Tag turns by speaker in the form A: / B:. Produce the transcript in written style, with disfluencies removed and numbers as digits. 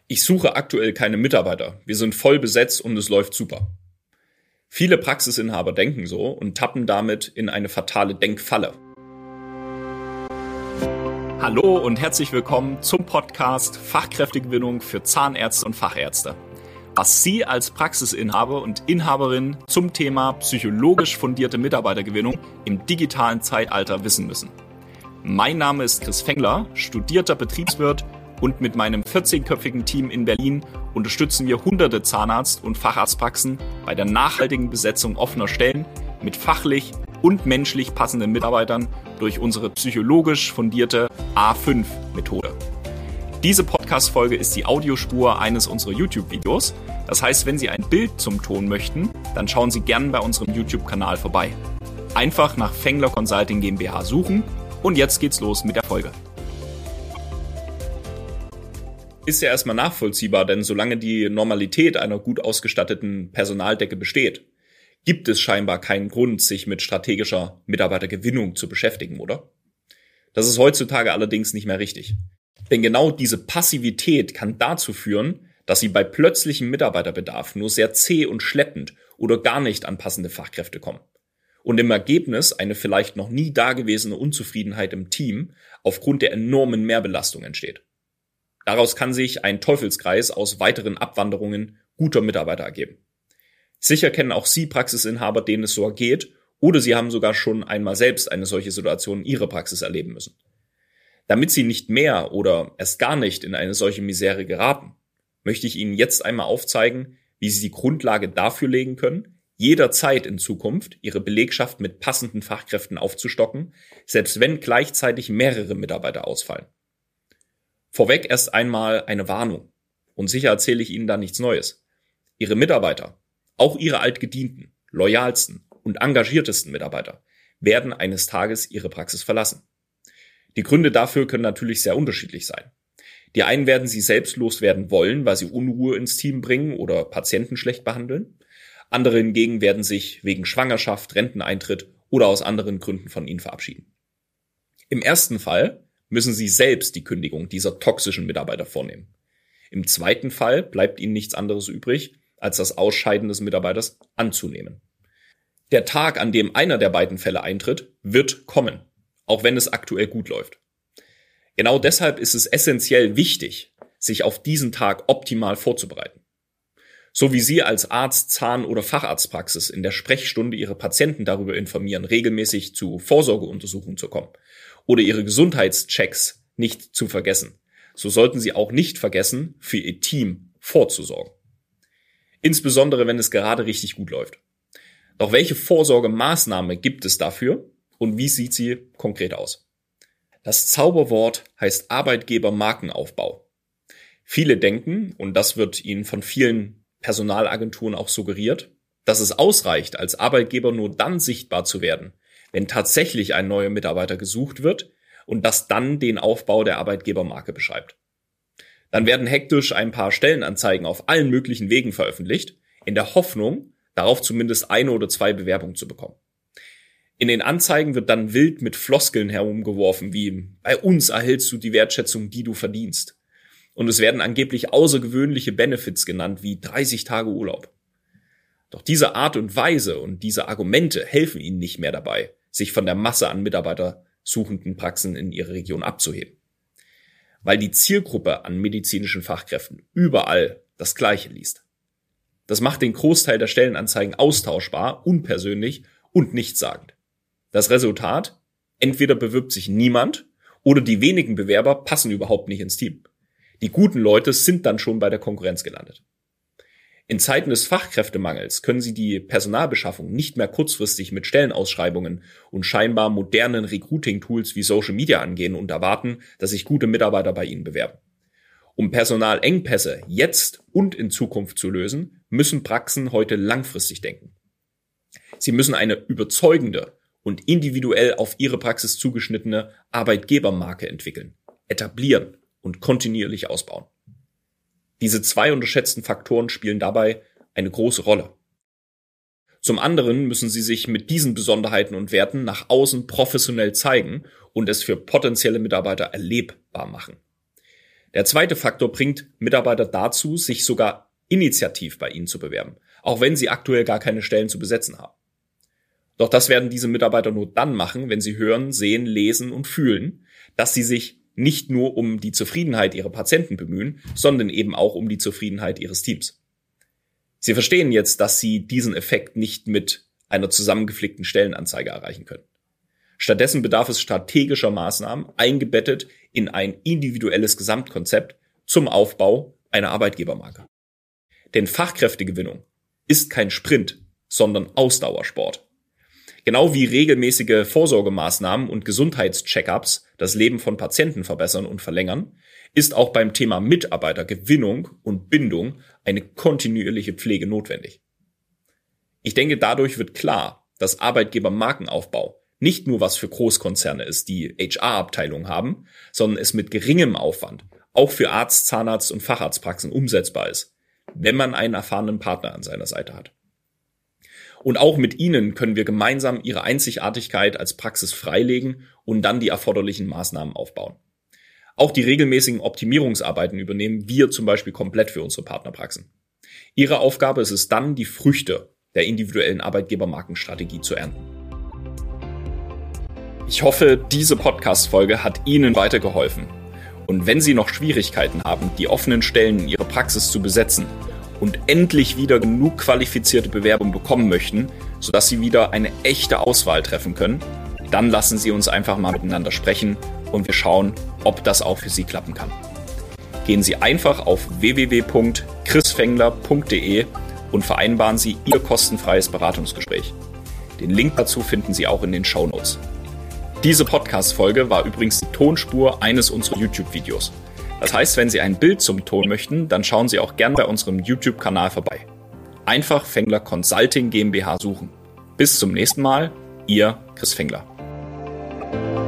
A: Ich suche aktuell keine Mitarbeiter. Wir sind voll besetzt und es läuft super. Viele Praxisinhaber denken so und tappen damit in eine fatale Denkfalle. Hallo und herzlich willkommen zum Podcast Fachkräftegewinnung für Zahnärzte und Fachärzte. Was Sie als Praxisinhaber und Inhaberin zum Thema psychologisch fundierte Mitarbeitergewinnung im digitalen Zeitalter wissen müssen. Mein Name ist Chris Fengler, studierter Betriebswirt, und mit meinem 14-köpfigen Team in Berlin unterstützen wir hunderte Zahnarzt- und Facharztpraxen bei der nachhaltigen Besetzung offener Stellen mit fachlich und menschlich passenden Mitarbeitern durch unsere psychologisch fundierte A5-Methode. Diese Podcast-Folge ist die Audiospur eines unserer YouTube-Videos. Das heißt, wenn Sie ein Bild zum Ton möchten, dann schauen Sie gerne bei unserem YouTube-Kanal vorbei. Einfach nach Fengler Consulting GmbH suchen und jetzt geht's los mit der Folge. Ist ja erstmal nachvollziehbar, denn solange die Normalität einer gut ausgestatteten Personaldecke besteht, gibt es scheinbar keinen Grund, sich mit strategischer Mitarbeitergewinnung zu beschäftigen, oder? Das ist heutzutage allerdings nicht mehr richtig. Denn genau diese Passivität kann dazu führen, dass Sie bei plötzlichem Mitarbeiterbedarf nur sehr zäh und schleppend oder gar nicht an passende Fachkräfte kommen. Und im Ergebnis eine vielleicht noch nie dagewesene Unzufriedenheit im Team aufgrund der enormen Mehrbelastung entsteht. Daraus kann sich ein Teufelskreis aus weiteren Abwanderungen guter Mitarbeiter ergeben. Sicher kennen auch Sie Praxisinhaber, denen es so ergeht, oder Sie haben sogar schon einmal selbst eine solche Situation in Ihrer Praxis erleben müssen. Damit Sie nicht mehr oder erst gar nicht in eine solche Misere geraten, möchte ich Ihnen jetzt einmal aufzeigen, wie Sie die Grundlage dafür legen können, jederzeit in Zukunft Ihre Belegschaft mit passenden Fachkräften aufzustocken, selbst wenn gleichzeitig mehrere Mitarbeiter ausfallen. Vorweg erst einmal eine Warnung. Und sicher erzähle ich Ihnen da nichts Neues. Ihre Mitarbeiter, auch Ihre altgedienten, loyalsten und engagiertesten Mitarbeiter, werden eines Tages Ihre Praxis verlassen. Die Gründe dafür können natürlich sehr unterschiedlich sein. Die einen werden Sie selbst loswerden wollen, weil sie Unruhe ins Team bringen oder Patienten schlecht behandeln. Andere hingegen werden sich wegen Schwangerschaft, Renteneintritt oder aus anderen Gründen von Ihnen verabschieden. Im ersten Fall müssen Sie selbst die Kündigung dieser toxischen Mitarbeiter vornehmen. Im zweiten Fall bleibt Ihnen nichts anderes übrig, als das Ausscheiden des Mitarbeiters anzunehmen. Der Tag, an dem einer der beiden Fälle eintritt, wird kommen, auch wenn es aktuell gut läuft. Genau deshalb ist es essentiell wichtig, sich auf diesen Tag optimal vorzubereiten. So wie Sie als Arzt, Zahn- oder Facharztpraxis in der Sprechstunde Ihre Patienten darüber informieren, regelmäßig zu Vorsorgeuntersuchungen zu kommen oder Ihre Gesundheitschecks nicht zu vergessen, so sollten Sie auch nicht vergessen, für Ihr Team vorzusorgen. Insbesondere, wenn es gerade richtig gut läuft. Doch welche Vorsorgemaßnahme gibt es dafür und wie sieht sie konkret aus? Das Zauberwort heißt Arbeitgebermarkenaufbau. Viele denken, und das wird ihnen von vielen Personalagenturen auch suggeriert, dass es ausreicht, als Arbeitgeber nur dann sichtbar zu werden, wenn tatsächlich ein neuer Mitarbeiter gesucht wird und das dann den Aufbau der Arbeitgebermarke beschreibt. Dann werden hektisch ein paar Stellenanzeigen auf allen möglichen Wegen veröffentlicht, in der Hoffnung, darauf zumindest eine oder zwei Bewerbungen zu bekommen. In den Anzeigen wird dann wild mit Floskeln herumgeworfen, wie bei uns erhältst du die Wertschätzung, die du verdienst. Und es werden angeblich außergewöhnliche Benefits genannt, wie 30 Tage Urlaub. Doch diese Art und Weise und diese Argumente helfen Ihnen nicht mehr dabei, sich von der Masse an mitarbeitersuchenden Praxen in Ihrer Region abzuheben. Weil die Zielgruppe an medizinischen Fachkräften überall das Gleiche liest. Das macht den Großteil der Stellenanzeigen austauschbar, unpersönlich und nichtssagend. Das Resultat? Entweder bewirbt sich niemand oder die wenigen Bewerber passen überhaupt nicht ins Team. Die guten Leute sind dann schon bei der Konkurrenz gelandet. In Zeiten des Fachkräftemangels können Sie die Personalbeschaffung nicht mehr kurzfristig mit Stellenausschreibungen und scheinbar modernen Recruiting-Tools wie Social Media angehen und erwarten, dass sich gute Mitarbeiter bei Ihnen bewerben. Um Personalengpässe jetzt und in Zukunft zu lösen, müssen Praxen heute langfristig denken. Sie müssen eine überzeugende und individuell auf Ihre Praxis zugeschnittene Arbeitgebermarke entwickeln, etablieren und kontinuierlich ausbauen. Diese zwei unterschätzten Faktoren spielen dabei eine große Rolle. Zum anderen müssen Sie sich mit diesen Besonderheiten und Werten nach außen professionell zeigen und es für potenzielle Mitarbeiter erlebbar machen. Der zweite Faktor bringt Mitarbeiter dazu, sich sogar initiativ bei Ihnen zu bewerben, auch wenn sie aktuell gar keine Stellen zu besetzen haben. Doch das werden diese Mitarbeiter nur dann machen, wenn sie hören, sehen, lesen und fühlen, dass sie sich nicht nur um die Zufriedenheit ihrer Patienten bemühen, sondern eben auch um die Zufriedenheit ihres Teams. Sie verstehen jetzt, dass sie diesen Effekt nicht mit einer zusammengeflickten Stellenanzeige erreichen können. Stattdessen bedarf es strategischer Maßnahmen, eingebettet in ein individuelles Gesamtkonzept zum Aufbau einer Arbeitgebermarke. Denn Fachkräftegewinnung ist kein Sprint, sondern Ausdauersport. Genau wie regelmäßige Vorsorgemaßnahmen und Gesundheitscheckups das Leben von Patienten verbessern und verlängern, ist auch beim Thema Mitarbeitergewinnung und Bindung eine kontinuierliche Pflege notwendig. Ich denke, dadurch wird klar, dass Arbeitgebermarkenaufbau nicht nur was für Großkonzerne ist, die HR-Abteilungen haben, sondern es mit geringem Aufwand auch für Arzt, Zahnarzt und Facharztpraxen umsetzbar ist, wenn man einen erfahrenen Partner an seiner Seite hat. Und auch mit Ihnen können wir gemeinsam Ihre Einzigartigkeit als Praxis freilegen und dann die erforderlichen Maßnahmen aufbauen. Auch die regelmäßigen Optimierungsarbeiten übernehmen wir zum Beispiel komplett für unsere Partnerpraxen. Ihre Aufgabe ist es dann, die Früchte der individuellen Arbeitgebermarkenstrategie zu ernten. Ich hoffe, diese Podcast-Folge hat Ihnen weitergeholfen. Und wenn Sie noch Schwierigkeiten haben, die offenen Stellen in Ihrer Praxis zu besetzen und endlich wieder genug qualifizierte Bewerbungen bekommen möchten, sodass Sie wieder eine echte Auswahl treffen können, dann lassen Sie uns einfach mal miteinander sprechen und wir schauen, ob das auch für Sie klappen kann. Gehen Sie einfach auf www.chrisfengler.de und vereinbaren Sie Ihr kostenfreies Beratungsgespräch. Den Link dazu finden Sie auch in den Shownotes. Diese Podcast-Folge war übrigens die Tonspur eines unserer YouTube-Videos. Das heißt, wenn Sie ein Bild zum Ton möchten, dann schauen Sie auch gerne bei unserem YouTube-Kanal vorbei. Einfach Fengler Consulting GmbH suchen. Bis zum nächsten Mal, Ihr Chris Fengler.